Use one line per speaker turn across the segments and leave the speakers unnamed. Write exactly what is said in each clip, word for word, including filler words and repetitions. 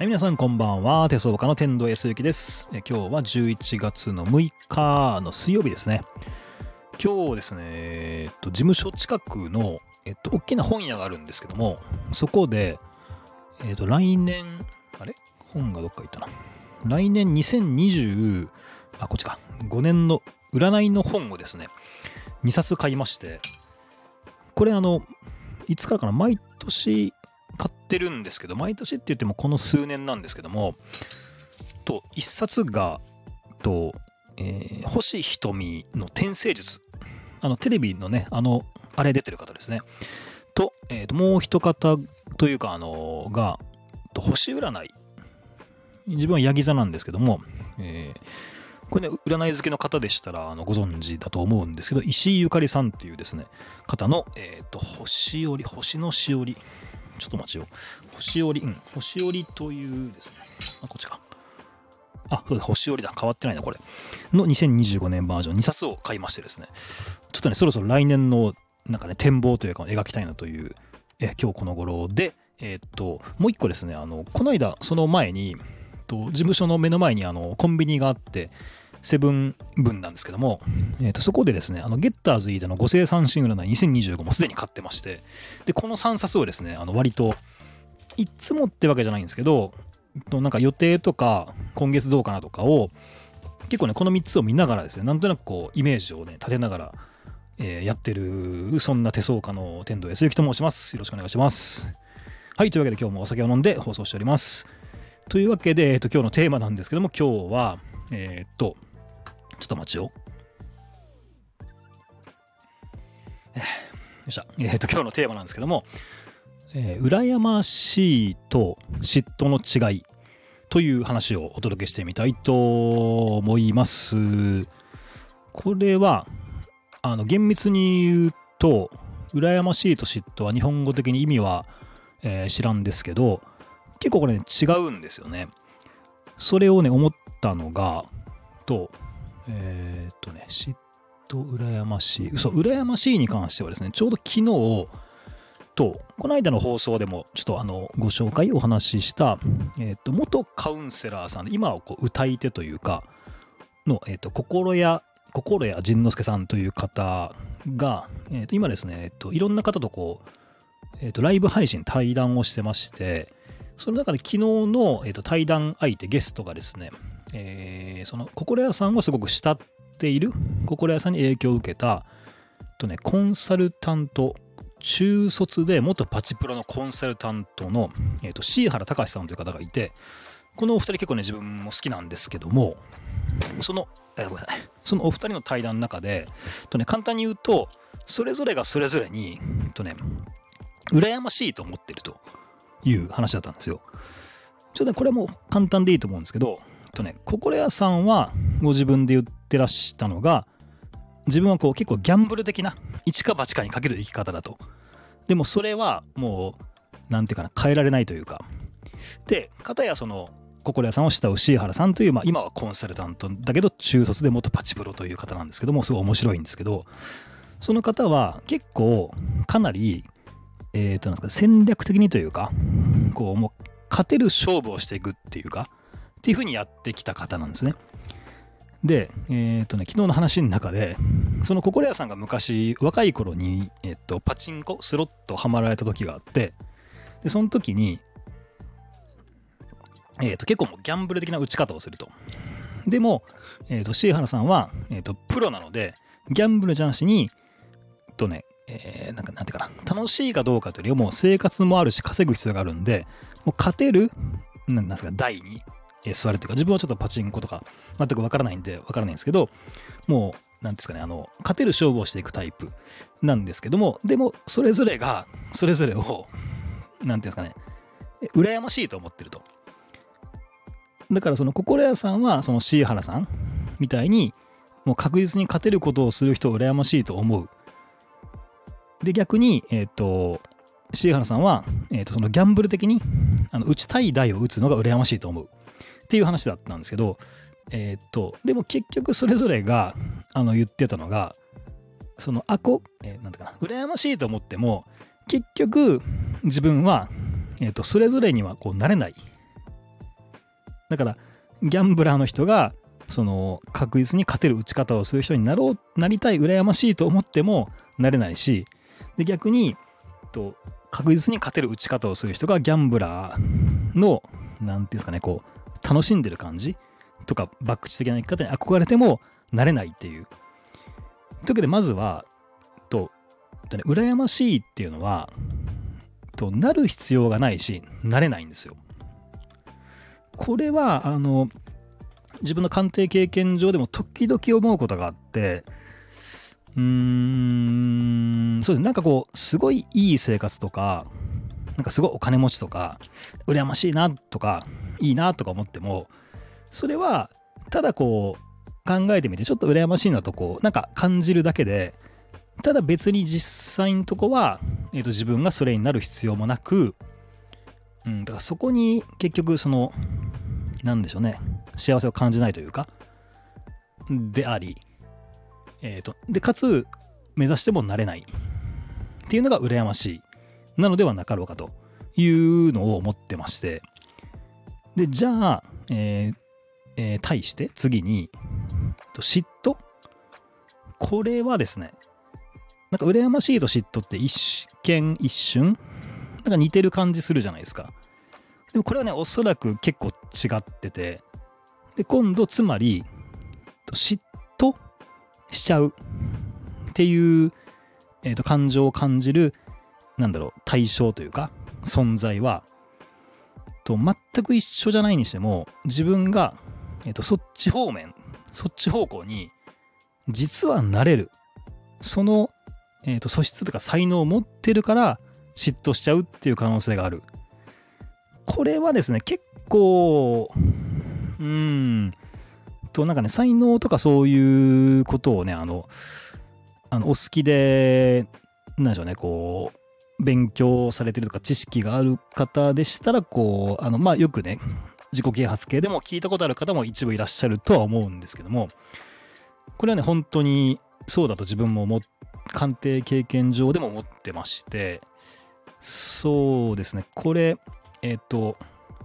い、皆さんこんばんは。手相家の天童康之です。え今日はじゅういちがつのむいかの水曜日ですね。今日ですね、えっと、事務所近くの、えっと、大きな本屋があるんですけども、そこで、えっと、来年、あれ本がどっか行ったな。来年にせんにじゅう、あ、こっちか、ごねんの占いの本をですね、にさつ買いまして、これあの、いつからかな、毎年、買ってるんですけど、毎年って言ってもこの数年なんですけども、といっさつがと、えー、星ひとみの転生術、あのテレビのね、あのあれ出てる方ですね。と、えー、ともう一方というかあのがと星占い、自分はヤギ座なんですけども、えー、これね占い好きの方でしたらあのご存知だと思うんですけど、石井ゆかりさんっていうですね方の、えー、と星折り星のしおりちょっと待ちよ。星折り、うん、星折りというですね。あ、こっちか。あ、そうだ、星折りだ。変わってないな、これ。のにせんにじゅうごねんバージョンにさつを買いましてですね。ちょっとね、そろそろ来年の、なんかね、展望というかを描きたいなという、え今日この頃で、えー、っと、もう一個ですね、あの、この間、その前に、と事務所の目の前にあのコンビニがあって、セブン分なんですけども、えー、とそこでですね、あのゲッターズ飯田の五星三神占いにせんにじゅうごもすでに買ってまして、でこのさんさつをですね、あの割といつもってわけじゃないんですけど、なんか予定とか今月どうかなとかを結構ね、このみっつを見ながらですね、なんとなくこうイメージをね立てながら、えー、やってる、そんな手相家の天童康之と申します。よろしくお願いします。はい、というわけで今日もお酒を飲んで放送しております。というわけで、えー、と今日のテーマなんですけども、今日はえー、っとちょっと待ちよ。よっしゃ。えっと、今日のテーマなんですけども、えー、羨ましいと嫉妬の違いという話をお届けしてみたいと思います。これは、あの、厳密に言うと、羨ましいと嫉妬は日本語的に意味は、えー、知らんですけど、結構これ、ね、違うんですよね。それをね、思ったのが、と、えー、っとね、嫉妬、羨ましい。嘘、羨ましいに関してはですね、ちょうど昨日と、この間の放送でもちょっとあのご紹介お話しした、えー、っと元カウンセラーさんで、今はこう歌い手というか、の、えー、っと心谷、心谷仁之助さんという方が、えー、っと今ですね、えー、っといろんな方とこう、えー、っとライブ配信、対談をしてまして、その中で昨日の、えー、と対談相手ゲストがですね、えー、その心屋さんをすごく慕っている、心屋さんに影響を受けたと、ね、コンサルタント、中卒で元パチプロのコンサルタントの、えー、と椎原隆さんという方がいて、このお二人結構ね自分も好きなんですけども、その、えー、ごめんなさい、そのお二人の対談の中でと、ね、簡単に言うと、それぞれがそれぞれにとね羨ましいと思ってるという話だったんですよ。ちょっとね、これはもう簡単でいいと思うんですけど、とね、心屋さんはご自分で言ってらしたのが、自分はこう結構ギャンブル的な一か八かにかける生き方だと。でもそれはもうなんていうかな、変えられないというか。で、片やその心屋さんを慕う椎原さんという、まあ、今はコンサルタントだけど中卒で元パチプロという方なんですけども、すごい面白いんですけど、その方は結構かなりえーとなんですか、戦略的にというか、こうもう勝てる勝負をしていくっていうかっていう風にやってきた方なんですね。で、えーとね、昨日の話の中で、その心屋さんが昔若い頃に、えー、とパチンコスロットハマられた時があって、でその時に、えー、と結構もうギャンブル的な打ち方をすると。でも、えー、と椎原さんは、えー、とプロなのでギャンブルじゃなしにとね、えー、なんかなんていうかな、楽しいかどうかというよりも生活もあるし稼ぐ必要があるんで、もう勝てるなんですか台に座るっていうか、自分はちょっとパチンコとか全くわからないんでわからないんですけど、もうなんですかね、あの勝てる勝負をしていくタイプなんですけども、でもそれぞれがそれぞれをなんていうんですかね、羨ましいと思ってると。だからその心屋さんはその椎原さんみたいにもう確実に勝てることをする人を羨ましいと思う。で逆に、えー、と椎原さんは、えー、とそのギャンブル的にあの打ちたい台を打つのが羨ましいと思うっていう話だったんですけど、えー、とでも結局それぞれがあの言ってたのが、そのあこ、えー、なんてかな、羨ましいと思っても結局自分は、えー、とそれぞれにはこうなれないだからギャンブラーの人がその確実に勝てる打ち方をする人になろうなりたい、羨ましいと思ってもなれないし、で逆にと確実に勝てる打ち方をする人がギャンブラーのなんていうんですかね、こう楽しんでる感じとかバック地的な生き方に憧れてもなれないっていう。というわけでまずはと、とね、羨ましいっていうのはとなる必要がないしなれないんですよ。これはあの自分の鑑定経験上でも時々思うことがあって、うーんそうですね、なんかこうすごいいい生活とかなんかすごいお金持ちとか羨ましいなとかいいなとか思っても、それはただこう考えてみてちょっと羨ましいなとこうなんか感じるだけで、ただ別に実際のとこは、えーと、自分がそれになる必要もなく、うん、だからそこに結局そのなんでしょうね、幸せを感じないというかであり、えーとでかつ目指してもなれないっていうのが羨ましいなのではなかろうかというのを思ってまして、でじゃあ、えーえー、対して次に嫉妬、これはですね、なんか羨ましいと嫉妬って一見一瞬なんか似てる感じするじゃないですか。でもこれはねおそらく結構違ってて、で今度つまり嫉妬しちゃうっていう、えーと感情を感じるなんだろう対象というか存在はと全く一緒じゃないにしても、自分が、えーとそっち方面そっち方向に実はなれる、その、えーと素質とか才能を持ってるから嫉妬しちゃうっていう可能性がある。これはですね結構うーんとなんかね才能とかそういうことをねあのあのお好きでなんでしょうね、こう勉強されてるとか知識がある方でしたらこうあのまあよくね自己啓発系でも聞いたことある方も一部いらっしゃるとは思うんですけども、これはね本当にそうだと自分も思っ鑑定経験上でも思ってまして、そうですね、これえっと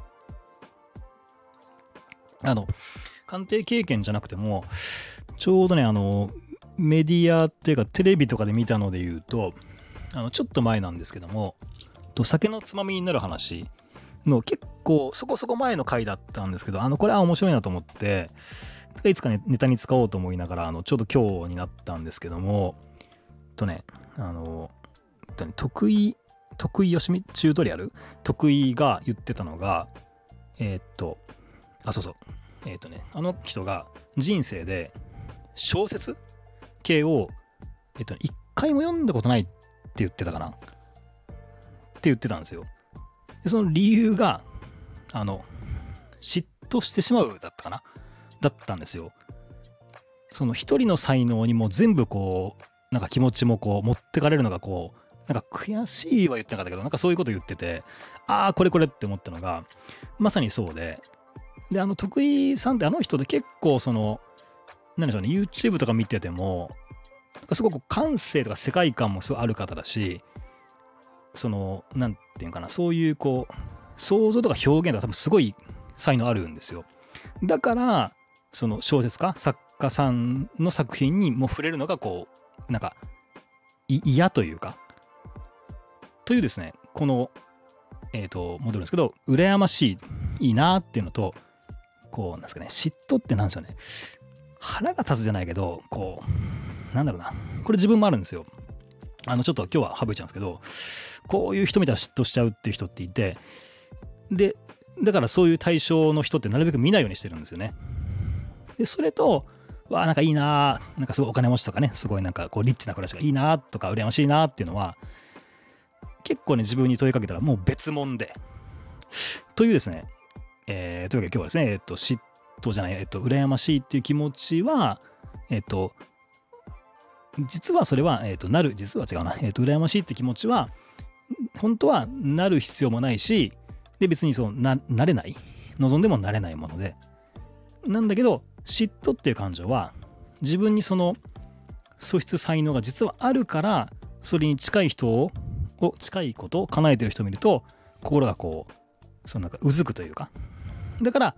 あの鑑定経験じゃなくてもちょうどねあのメディアっていうかテレビとかで見たので言うと、あのちょっと前なんですけども、酒のつまみになる話の結構そこそこ前の回だったんですけど、あのこれは面白いなと思っていつかねネタに使おうと思いながらあのちょうど今日になったんですけども、とねあの得意得意よしみチュートリアル得意が言ってたのがえー、っとあそうそうえー、っとねあの人が人生で小説系をえー、っと一回も読んだことないって言ってたかなって言ってたんですよ。でその理由があの嫉妬してしまうだったかなだったんですよ。その一人の才能にも全部こうなんか気持ちもこう持ってかれるのがこうなんか悔しいは言ってなかったけど、なんかそういうこと言ってて、ああこれこれって思ったのがまさにそうで、であの徳井さんってあの人で結構その何でしょうね YouTube とか見ててもなんかすごく感性とか世界観もすごいある方だし、そのなんていうかなそういうこう想像とか表現とか多分すごい才能あるんですよ。だからその小説家作家さんの作品にも触れるのがこうなんか嫌というかというですね、このえっと戻るんですけど羨ましいいいなっていうのとこうなんですかね嫉妬ってなんでしょうね、腹が立つじゃないけどこうなんだろうな、これ自分もあるんですよ。あのちょっと今日は省いちゃうんですけど、こういう人見たら嫉妬しちゃうっていう人っていて、でだからそういう対象の人ってなるべく見ないようにしてるんですよね。でそれとわあなんかいいな、なんかすごいお金持ちとかねすごいなんかこうリッチな暮らしがいいなとか羨ましいなっていうのは結構ね自分に問いかけたらもう別物でというですね、えー、というわけで今日はですねえっと嫉妬じゃないえっと羨ましいっていう気持ちはえっと実はそれはえっとなる実は違うなえっと羨ましいって気持ちは本当はなる必要もないし、で別にそうななれない望んでもなれないものでなんだけど、嫉妬っていう感情は自分にその素質才能が実はあるからそれに近い人をを近いことを叶えてる人を見ると心がこうそのなんかうずくというか、だから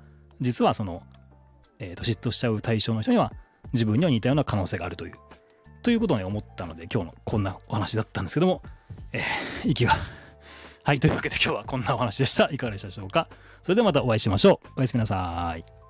実はその、えー、と嫉妬しちゃう対象の人には自分には似たような可能性があるというということをね思ったので、今日のこんなお話だったんですけども、えー、息がはい、というわけで今日はこんなお話でした。いかがでしたでしょうか。それではまたお会いしましょう。おやすみなさい。